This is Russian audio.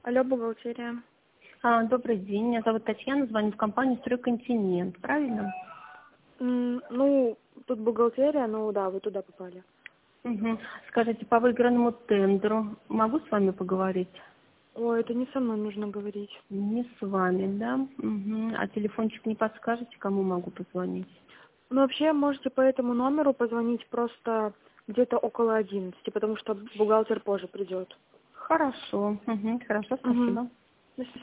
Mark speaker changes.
Speaker 1: Алло, бухгалтерия.
Speaker 2: Добрый день, меня зовут Татьяна, звоню в компанию «Стройконтинент», правильно?
Speaker 1: Ну, тут бухгалтерия, ну да, вы туда попали.
Speaker 2: Угу. Скажите, по выигранному тендеру могу с вами поговорить?
Speaker 1: Ой, это не со мной нужно говорить.
Speaker 2: Не с вами, да? Угу. А телефончик не подскажете, кому могу позвонить?
Speaker 1: Ну, вообще, можете по этому номеру позвонить просто где-то около 11, потому что бухгалтер позже придет.
Speaker 2: Хорошо, хорошо,
Speaker 1: Угу.
Speaker 2: спасибо.
Speaker 1: До свидания.